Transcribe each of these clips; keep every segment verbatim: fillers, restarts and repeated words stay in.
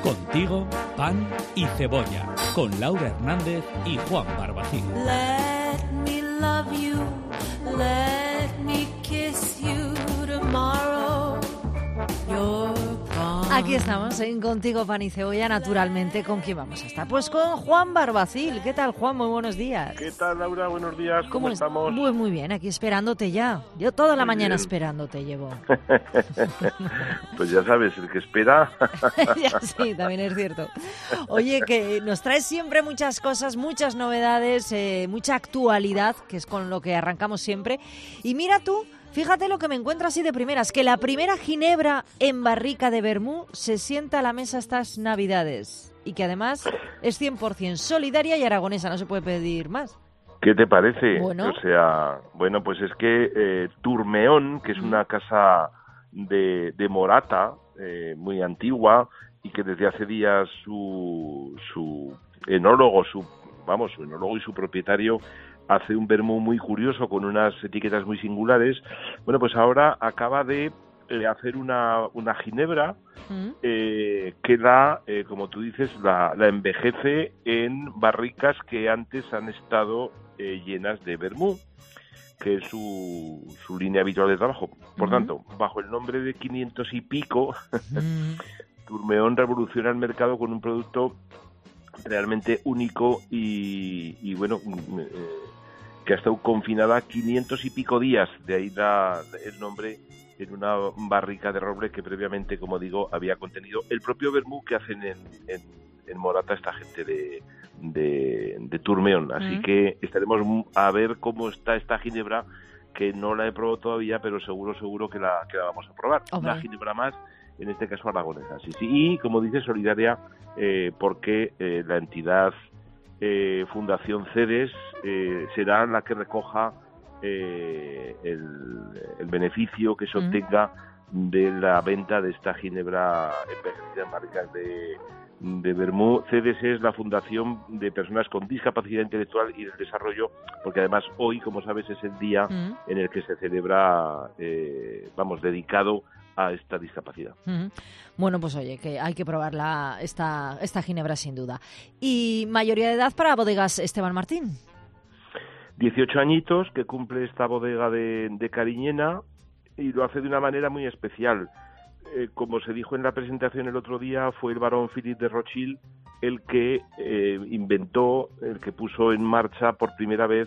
Contigo, pan y cebolla, con Laura Hernández y Juan Barbacín. Let me love you, let me kiss you tomorrow. You're gone. Aquí estamos en Contigo, pan y cebolla, naturalmente. ¿Con quién vamos a estar? Pues con Juan Barbacil. ¿Qué tal, Juan? Muy buenos días. ¿Qué tal, Laura? Buenos días. ¿Cómo, ¿Cómo estamos? Muy, muy bien. Aquí esperándote ya. Yo toda la muy mañana bien. esperándote llevo. Pues ya sabes, el que espera... Ya, sí, también es cierto. Oye, que nos traes siempre muchas cosas, muchas novedades, eh, mucha actualidad, que es con lo que arrancamos siempre. Y mira tú... Fíjate lo que me encuentro así de primeras, que la primera ginebra en barrica de vermú se sienta a la mesa estas Navidades y que además es cien por ciento solidaria y aragonesa, no se puede pedir más. ¿Qué te parece? Bueno. O sea, bueno, pues es que eh, Turmeón, que es una casa de, de Morata, eh, muy antigua, y que desde hace días su, su enólogo, su, vamos, su enólogo y su propietario hace un vermú muy curioso con unas etiquetas muy singulares. Bueno, pues ahora acaba de eh, hacer una, una ginebra ¿Mm? eh, que la, eh, como tú dices, la, la envejece en barricas que antes han estado eh, llenas de vermú, que es su, su línea habitual de trabajo. Por ¿Mm? tanto, bajo el nombre de quinientos y pico, ¿Mm? Turmeón revoluciona el mercado con un producto realmente único y, y bueno... Eh, que ha estado confinada quinientos y pico días, de ahí da el nombre, en una barrica de roble que previamente, como digo, había contenido el propio vermú que hacen en, en, en Morata esta gente de, de, de Turmeón. Así mm. que estaremos a ver cómo está esta ginebra, que no la he probado todavía, pero seguro, seguro que la, que la vamos a probar. Okay. Una ginebra más, en este caso aragonesa. Sí, sí. Y, como dice, solidaria, eh, porque eh, la entidad... Eh, Fundación CEDES eh, será la que recoja eh, el, el beneficio que se obtenga mm. de la venta de esta ginebra envejecida en barricas de, de vermú. CEDES es la Fundación de Personas con Discapacidad Intelectual y del Desarrollo, porque además hoy, como sabes, es el día mm. en el que se celebra, eh, vamos, dedicado a esta discapacidad. Uh-huh. Bueno, pues oye, que hay que probar la, esta, esta ginebra sin duda. ¿Y mayoría de edad para bodegas Esteban Martín? dieciocho añitos que cumple esta bodega de, de Cariñena y lo hace de una manera muy especial. Eh, como se dijo en la presentación el otro día, fue el barón Philippe de Rothschild el que eh, inventó, el que puso en marcha por primera vez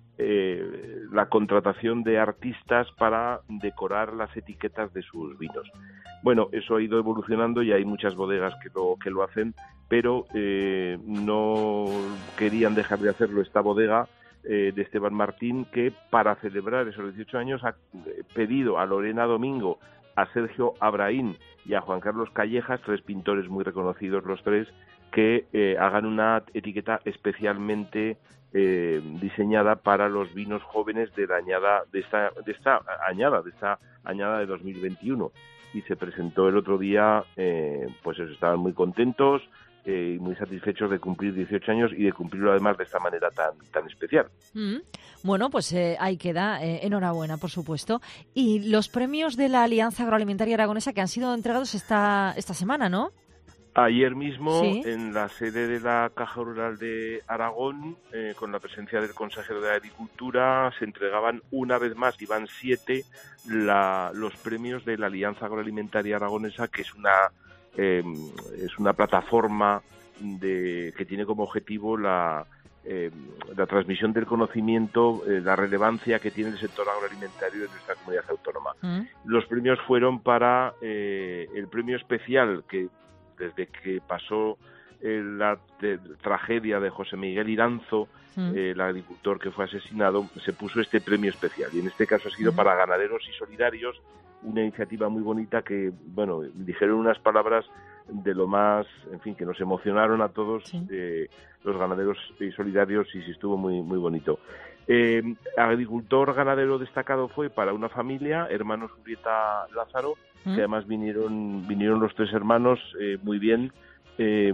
Eh, la contratación de artistas para decorar las etiquetas de sus vinos. Bueno, eso ha ido evolucionando y hay muchas bodegas que lo, que lo hacen, pero eh, no querían dejar de hacerlo esta bodega eh, de Esteban Martín, que para celebrar esos dieciocho años ha pedido a Lorena Domingo, a Sergio Abraín y a Juan Carlos Callejas, tres pintores muy reconocidos los tres, que eh, hagan una etiqueta especialmente Eh, diseñada para los vinos jóvenes de la añada de esta de esta añada de esta añada de dos mil veintiuno, y se presentó el otro día, eh, pues eso, estaban muy contentos eh, y muy satisfechos de cumplir dieciocho años y de cumplirlo además de esta manera tan tan especial. Mm. Bueno, pues eh, ahí queda, eh, enhorabuena, por supuesto. Y los premios de la Alianza Agroalimentaria Aragonesa que han sido entregados esta esta semana, ¿no? Ayer mismo, ¿sí?, en la sede de la Caja Rural de Aragón, eh, con la presencia del consejero de Agricultura, se entregaban una vez más, y van siete, la, los premios de la Alianza Agroalimentaria Aragonesa, que es una eh, es una plataforma de, que tiene como objetivo la, eh, la transmisión del conocimiento, eh, la relevancia que tiene el sector agroalimentario en nuestra comunidad autónoma. ¿Mm? Los premios fueron para eh, el premio especial que desde que pasó eh, la de, tragedia de José Miguel Iranzo, mm. eh, el agricultor que fue asesinado, se puso este premio especial. Y en este caso ha sido mm. para ganaderos y solidarios, una iniciativa muy bonita que, bueno, dijeron unas palabras de lo más, en fin, que nos emocionaron a todos, sí. eh, los ganaderos y solidarios, y sí estuvo muy, muy bonito. Eh, agricultor ganadero destacado fue para una familia, hermanos Urieta Lázaro, ¿Mm? que además vinieron vinieron los tres hermanos eh, muy bien, eh,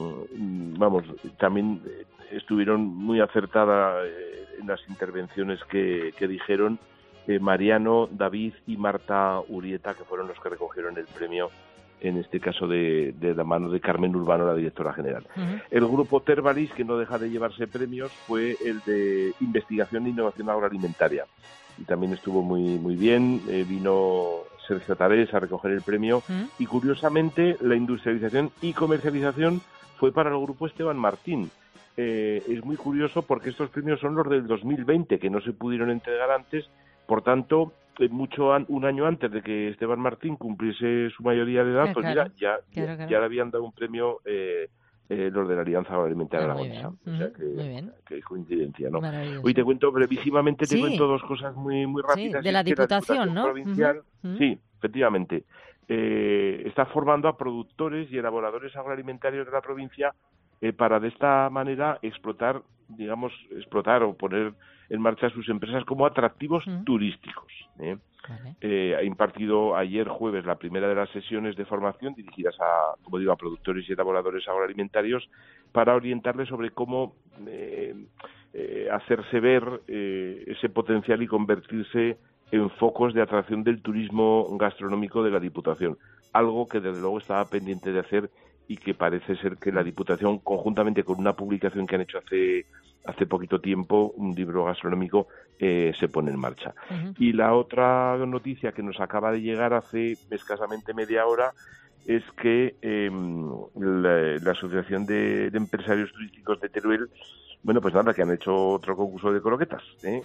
vamos, también estuvieron muy acertadas eh, en las intervenciones que, que dijeron eh, Mariano, David y Marta Urieta, que fueron los que recogieron el premio en este caso de, de la mano de Carmen Urbano, la directora general. Uh-huh. El grupo Tervalis, que no deja de llevarse premios, fue el de Investigación e Innovación Agroalimentaria. Y también estuvo muy muy bien, eh, vino Sergio Tarés a recoger el premio, uh-huh. y curiosamente la industrialización y comercialización fue para el grupo Esteban Martín. Eh, es muy curioso porque estos premios son los del dos mil veinte, que no se pudieron entregar antes, por tanto, eh, mucho an- un año antes de que Esteban Martín cumpliese su mayoría de edad, Ah, pues claro, mira, ya, claro, ya, claro. ya le habían dado un premio eh, eh, los de la Alianza Agroalimentaria Ah, muy Aragonesa. bien. O sea Ujú, que, muy bien. que coincidencia, ¿no? Maravilloso. Hoy te cuento brevísimamente, te Sí. cuento dos cosas muy muy rápidas. Sí, de Es la que Diputación, ¿no? provincial, Ujú, ujú. sí, efectivamente, eh, está formando a productores y elaboradores agroalimentarios de la provincia eh, para de esta manera explotar, digamos, explotar o poner en marcha sus empresas como atractivos Ujú. turísticos. ¿eh? Vale. Eh, ha impartido ayer jueves la primera de las sesiones de formación dirigidas a, como digo, a productores y elaboradores agroalimentarios para orientarles sobre cómo eh, eh, hacerse ver eh, ese potencial y convertirse en focos de atracción del turismo gastronómico de la Diputación, algo que desde luego estaba pendiente de hacer y que parece ser que la Diputación, conjuntamente con una publicación que han hecho hace hace poquito tiempo, un libro gastronómico, eh, se pone en marcha. Ujú. Y la otra noticia que nos acaba de llegar hace escasamente media hora es que eh, la, la Asociación de, de Empresarios Turísticos de Teruel, bueno, pues nada, que han hecho otro concurso de croquetas. ¿eh?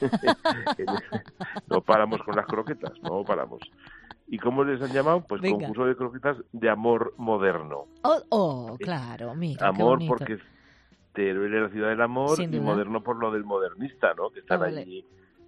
No paramos con las croquetas, no paramos. ¿Y cómo les han llamado? Pues Venga. concurso de croquetas de amor moderno. Oh, oh, claro, mira, qué Amor bonito. porque Teruel es la ciudad del amor, Sin y duda. moderno por lo del modernista, ¿no? Que están Ah, vale. allí.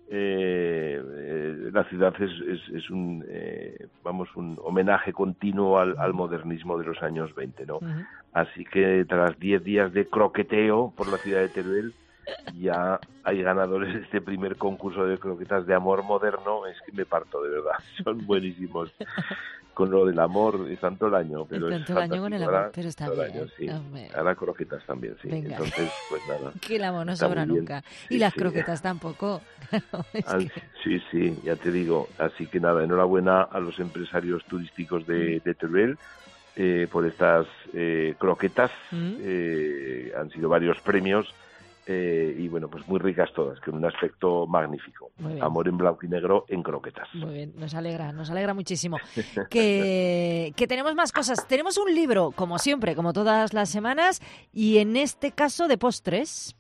Eh, eh, la ciudad es, es, es un, eh, vamos, un homenaje continuo al, al modernismo de los años veinte, ¿no? Ujú. Así que tras diez días de croqueteo por la ciudad de Teruel, ya hay ganadores de este primer concurso de croquetas de amor moderno. Es que me parto, de verdad. Son buenísimos. Con lo del amor, están todo el año. Pero Están es todo el año con el fantástico. amor, Ahora, pero está todo el bien, año, sí. hombre. Ahora croquetas también, sí. Venga. Entonces, pues nada. Que el amor no Está sobra muy bien. nunca. Sí, Y las sí. croquetas tampoco. Claro, es Al- que- Sí, sí, ya te digo. Así que nada, enhorabuena a los empresarios turísticos de, Mm. de Teruel eh, por estas eh, croquetas. Mm. Eh, han sido varios premios eh, y bueno, pues muy ricas todas, con un aspecto magnífico. Muy bien. Amor en blanco y negro en croquetas. Muy bien, nos alegra, nos alegra muchísimo. Que, que tenemos más cosas. Tenemos un libro, como siempre, como todas las semanas, y en este caso de postres.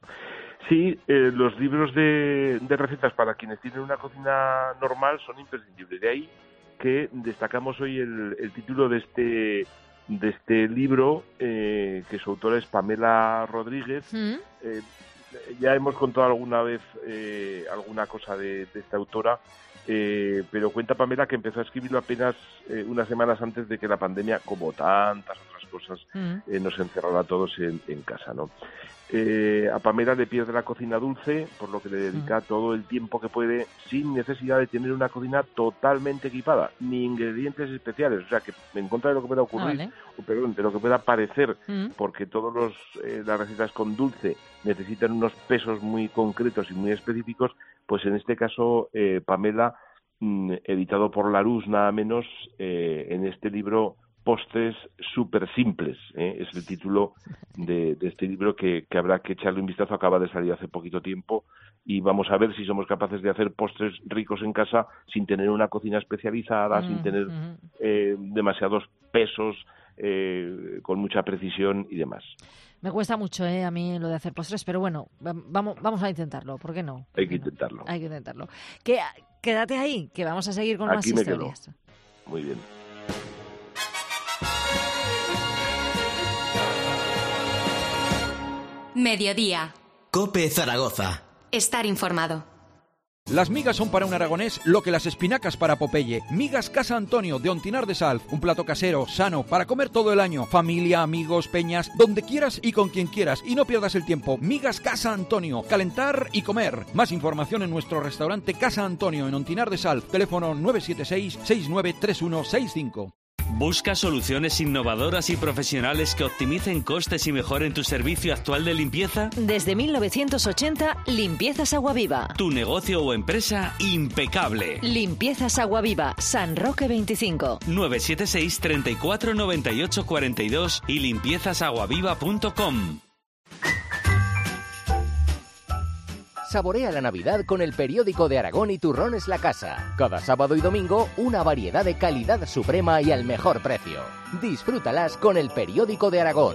Sí, eh, los libros de, de recetas para quienes tienen una cocina normal son imprescindibles. De ahí que destacamos hoy el, el título de este de este libro, eh, que su autora es Pamela Rodríguez. ¿Mm? Eh, ya hemos contado alguna vez eh, alguna cosa de, de esta autora, eh, pero cuenta Pamela que empezó a escribirlo apenas eh, unas semanas antes de que la pandemia, como tantas otras cosas, ¿Mm? eh, nos encerrara a todos en, en casa, ¿no? Eh, a Pamela le pierde la cocina dulce, por lo que le dedica todo el tiempo que puede, sin necesidad de tener una cocina totalmente equipada, ni ingredientes especiales. O sea, que en contra de lo que pueda ocurrir, Vale. o perdón, de lo que pueda parecer, ¿Mm? porque todos los eh, las recetas con dulce necesitan unos pesos muy concretos y muy específicos, pues en este caso eh, Pamela, mm, editado por Larousse nada menos, eh, en este libro Postres súper simples, ¿eh? Es el título de, de este libro que, que habrá que echarle un vistazo. Acaba de salir hace poquito tiempo y vamos a ver si somos capaces de hacer postres ricos en casa sin tener una cocina especializada, Mm, sin tener mm. eh, demasiados pesos, eh, con mucha precisión y demás. Me cuesta mucho, ¿eh? A mí lo de hacer postres, pero bueno, va- vamos, vamos a intentarlo, ¿por qué no? ¿Por Hay que qué no? intentarlo. Hay que intentarlo. Que, quédate ahí, que vamos a seguir con más Aquí me quedo. historias. Muy bien. Mediodía. COPE Zaragoza. Estar informado. Las migas son para un aragonés lo que las espinacas para Popeye. Migas Casa Antonio de Ontinar de Sal. Un plato casero, sano, para comer todo el año. Familia, amigos, peñas, donde quieras y con quien quieras. Y no pierdas el tiempo. Migas Casa Antonio. Calentar y comer. Más información en nuestro restaurante Casa Antonio en Ontinar de Sal. Teléfono nueve siete seis, seis nueve tres uno seis cinco. ¿Busca soluciones innovadoras y profesionales que optimicen costes y mejoren tu servicio actual de limpieza? Desde mil novecientos ochenta, Limpiezas Aguaviva. Tu negocio o empresa impecable. Limpiezas Aguaviva, San Roque veinticinco. nueve siete seis, treinta y cuatro, noventa y ocho, cuarenta y dos y limpiezas aguaviva punto com. Saborea la Navidad con el Periódico de Aragón y Turrones La Casa. Cada sábado y domingo, una variedad de calidad suprema y al mejor precio. Disfrútalas con el Periódico de Aragón.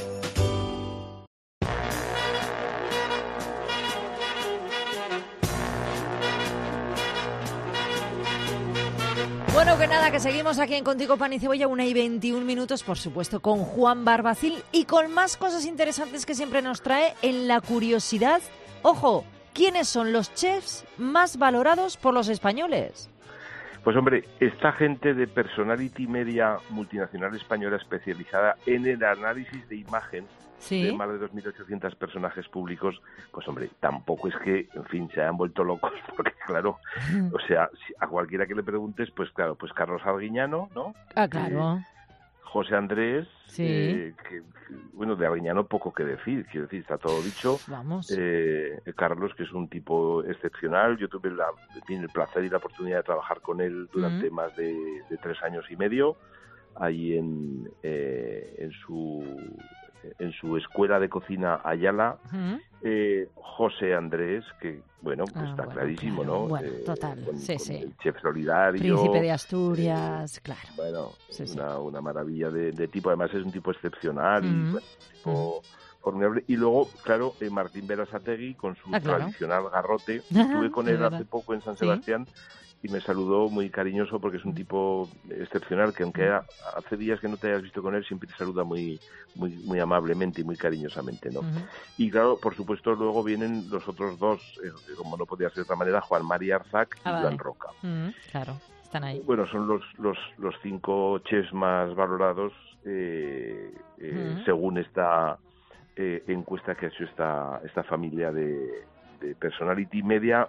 Bueno, que nada, que seguimos aquí en Contigo Pan y Cebolla, una y veintiún minutos, por supuesto, con Juan Barbacil y con más cosas interesantes que siempre nos trae en la curiosidad. ¡Ojo! ¿Quiénes son los chefs más valorados por los españoles? Pues hombre, esta gente de Personality Media, multinacional española especializada en el análisis de imagen, ¿sí?, de más de dos mil ochocientos personajes públicos, pues hombre, tampoco es que, en fin, se hayan vuelto locos, porque claro, o sea, si a cualquiera que le preguntes, pues claro, pues Carlos Arguiñano, ¿no? Ah, claro. Eh, José Andrés, sí. eh, que, que, bueno, de Arguiñano poco que decir, quiero decir, está todo dicho. Vamos. Eh, Carlos, que es un tipo excepcional, yo tuve la, el placer y la oportunidad de trabajar con él durante mm. más de, de tres años y medio, ahí en, eh, en su en su escuela de cocina Ayala. Uh-huh. eh, José Andrés, que bueno, pues ah, está bueno, clarísimo, claro. ¿no? Bueno, eh, total, con, sí, con sí. El chef solidario. Príncipe de Asturias, eh, claro. Bueno, sí, una, sí. una maravilla de, de tipo, además es un tipo excepcional uh-huh. y bueno, tipo uh-huh. formidable. Y luego, claro, eh, Martín Berasategui con su ah, claro. tradicional garrote. Estuve con él hace poco en San Sebastián. ¿Sí? Y me saludó muy cariñoso porque es un tipo excepcional que aunque hace días que no te hayas visto con él, siempre te saluda muy muy muy amablemente y muy cariñosamente, ¿no? Uh-huh. Y claro, por supuesto, luego vienen los otros dos, eh, como no podía ser de otra manera, Juan Mari Arzac y ah, vale. Joan Roca. Uh-huh. Claro, están ahí. Bueno, son los los, los cinco chefs más valorados eh, eh, uh-huh. según esta eh, encuesta que ha hecho esta, esta familia de, de Personality Media,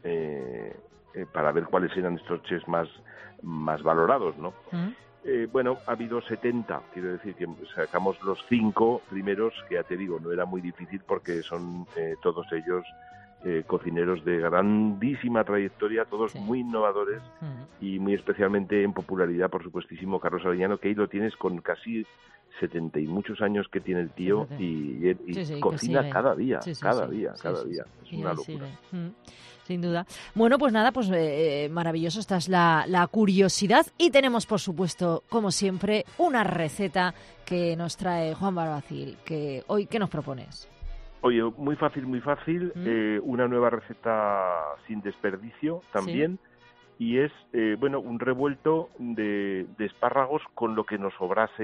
eh, Eh, para ver cuáles eran estos chefs más, más valorados, ¿no? ¿Mm? Eh, bueno, ha habido setenta, quiero decir que sacamos los cinco primeros, que ya te digo, no era muy difícil porque son eh, todos ellos eh, cocineros de grandísima trayectoria, todos sí. muy innovadores ¿Mm? Y muy especialmente en popularidad, por supuestísimo, Carlos Arguiñano, que ahí lo tienes con casi setenta y muchos años que tiene el tío sí, sí. y, y, y sí, sí, cocina cada día, sí, sí, cada sí, día, sí, cada sí, día. Sí, es una locura. Mm. Sin duda. Bueno, pues nada, pues eh, maravilloso. Esta es la, la curiosidad. Y tenemos, por supuesto, como siempre, una receta que nos trae Juan Barbacil. Que hoy, ¿qué nos propones? Oye, muy fácil, muy fácil. ¿Mm? Eh, una nueva receta sin desperdicio también. ¿Sí? Y es, eh, bueno, un revuelto de, de espárragos con lo que nos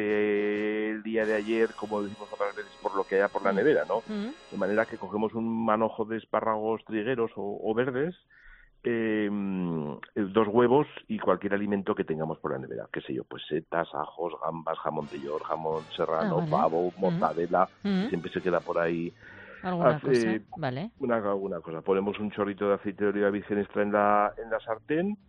sobrase el día de ayer, como decimos otras veces, por lo que haya por la nevera, ¿no? Mm. De manera que cogemos un manojo de espárragos trigueros o, o verdes, eh, dos huevos y cualquier alimento que tengamos por la nevera. Qué sé yo, pues setas, ajos, gambas, jamón de york, jamón serrano, ah, vale. pavo, mortadela, mm. siempre se queda por ahí. ¿Alguna Hace, cosa? Vale. Una, alguna cosa. Ponemos un chorrito de aceite de oliva virgen extra en la, en la sartén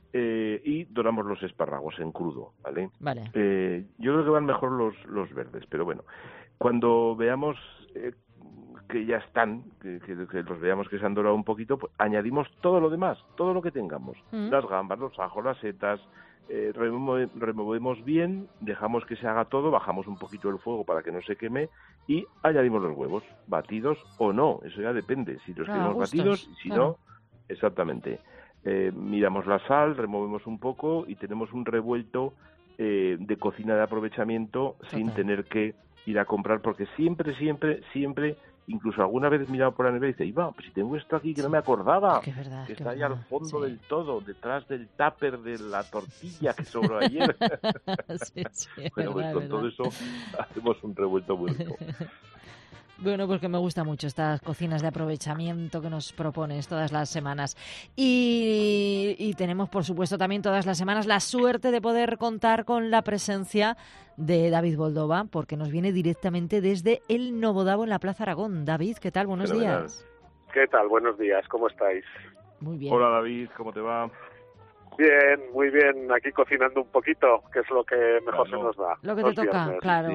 eh, y doramos los espárragos en crudo, ¿vale? Vale. Eh, yo creo que van mejor los, los verdes, pero bueno. Cuando veamos eh, que ya están, que, que, que los veamos que se han dorado un poquito, pues añadimos todo lo demás, todo lo que tengamos. Mm. Las gambas, los ajos, las setas. Eh, remove, removemos bien, dejamos que se haga todo, bajamos un poquito el fuego para que no se queme y añadimos los huevos, batidos o no, eso ya depende, si los queremos ah, batidos y si claro. no, exactamente. Eh, miramos la sal, removemos un poco y tenemos un revuelto eh, de cocina de aprovechamiento okay. sin tener que ir a comprar, porque siempre, siempre, siempre... Incluso alguna vez he mirado por la nevera y dice, Iván, pues si tengo esto aquí que no me acordaba, que, verdad, que que está ahí verdad. al fondo sí. del todo, detrás del tupper de la tortilla que sobró ayer. sí, sí, bueno, verdad, pues con verdad. todo eso hacemos un revuelto muy rico. Bueno, pues que me gusta mucho estas cocinas de aprovechamiento que nos propones todas las semanas. Y, y tenemos, por supuesto, también todas las semanas la suerte de poder contar con la presencia de David Boldova, porque nos viene directamente desde el Nobodabo en la Plaza Aragón. David, ¿qué tal? Buenos días. ¿Qué tal? Buenos días, ¿cómo estáis? Muy bien. Hola, David, ¿cómo te va? Bien, muy bien, aquí cocinando un poquito, que es lo que mejor claro. se nos da. Lo que te toca, viernes. Claro.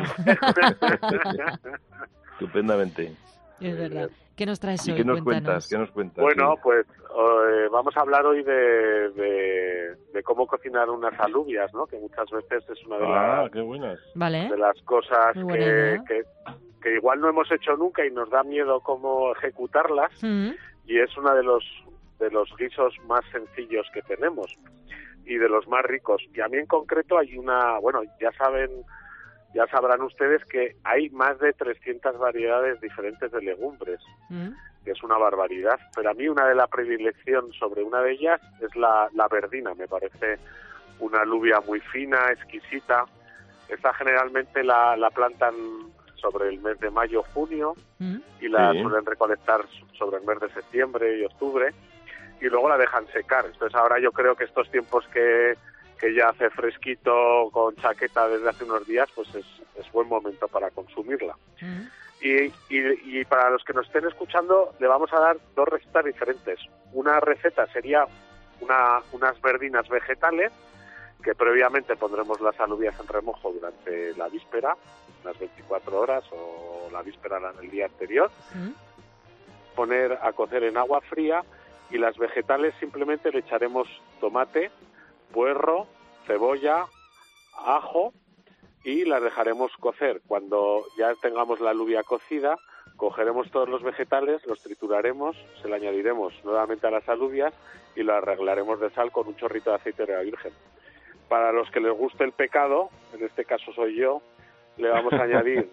Sí. Estupendamente. Es verdad. ¿Qué nos traes hoy? ¿Y qué nos Cuéntanos. cuentas? ¿Qué nos cuentas? Bueno, sí. pues eh, vamos a hablar hoy de, de, de cómo cocinar unas alubias, ¿no? Que muchas veces es una de, ah, las, qué buenas. Vale. de las cosas que, que, que igual no hemos hecho nunca y nos da miedo cómo ejecutarlas. Mm. Y es uno de los, de los guisos más sencillos que tenemos y de los más ricos. Y a mí en concreto hay una, bueno, ya saben... Ya sabrán ustedes que hay más de trescientas variedades diferentes de legumbres, mm. que es una barbaridad. Pero a mí una de la predilección sobre una de ellas es la, la verdina. Me parece una alubia muy fina, exquisita. Esta generalmente la, la plantan sobre el mes de mayo, junio, mm. y la sí. suelen recolectar sobre el mes de septiembre y octubre, y luego la dejan secar. Entonces ahora yo creo que estos tiempos que... que ya hace fresquito con chaqueta desde hace unos días, pues es, es buen momento para consumirla. Uh-huh. Y, y, y para los que nos estén escuchando, le vamos a dar dos recetas diferentes. Una receta sería una, unas verdinas vegetales, que previamente pondremos las alubias en remojo durante la víspera, unas veinticuatro horas o la víspera el día anterior, uh-huh. poner a cocer en agua fría, y las vegetales simplemente le echaremos tomate, puerro, cebolla, ajo, y las dejaremos cocer. Cuando ya tengamos la alubia cocida, cogeremos todos los vegetales, los trituraremos, se le añadiremos nuevamente a las alubias y lo arreglaremos de sal con un chorrito de aceite de oliva virgen. Para los que les guste el pecado, en este caso soy yo, le vamos a añadir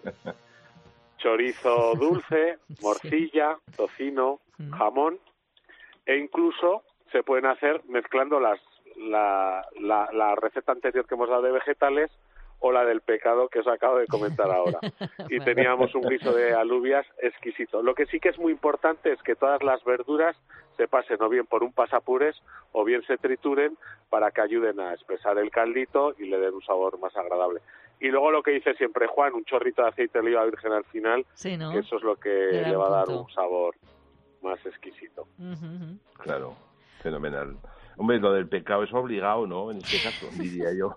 chorizo dulce, morcilla, tocino, jamón, e incluso se pueden hacer mezclando las La, la, la receta anterior que hemos dado de vegetales o la del pecado que os acabo de comentar ahora. Y teníamos un guiso de alubias exquisito. Lo que sí que es muy importante es que todas las verduras se pasen o bien por un pasapurés o bien se trituren para que ayuden a espesar el caldito y le den un sabor más agradable. Y luego lo que dice siempre Juan, un chorrito de aceite de oliva virgen al final, sí, ¿no? que eso es lo que le, le va a dar un sabor más exquisito. Uh-huh. Claro, fenomenal. Hombre, lo del pecado es obligado, ¿no? En este caso, diría yo.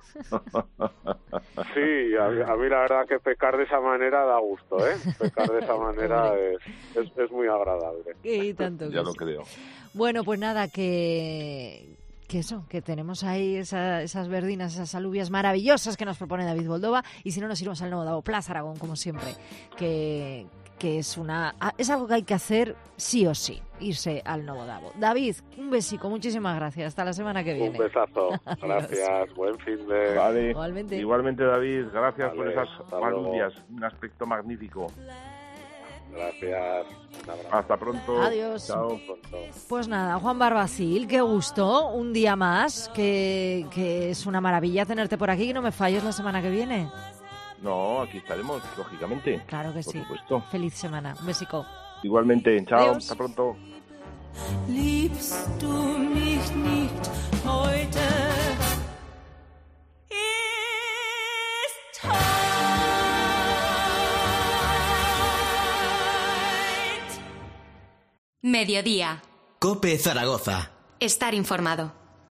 Sí, a, a mí la verdad que pecar de esa manera da gusto, ¿eh? Pecar de esa manera es, es, es muy agradable. Y tanto ya que lo sí. creo. Bueno, pues nada, que... que eso, que tenemos ahí esa, esas verdinas, esas alubias maravillosas que nos propone David Boldova, y si no nos iremos al Novo Davo Plaza Aragón, como siempre, que, que es una es algo que hay que hacer sí o sí, irse al Novo Davo. David, un besico, muchísimas gracias, hasta la semana que viene. Un besazo, gracias, buen fin de... Vale. Igualmente. Igualmente, David, gracias vale, por esas alubias, un aspecto magnífico. Gracias. Hasta pronto. Adiós. Chao. Pues nada, Juan Barbacil, qué gusto, un día más, que, que es una maravilla tenerte por aquí, que no me falles la semana que viene. No, aquí estaremos, lógicamente. Claro que por sí. Supuesto. Feliz semana, un besico. Igualmente, chao, Adiós. hasta pronto. Liebst du mich nicht heute? Mediodía. COPE Zaragoza. Estar informado.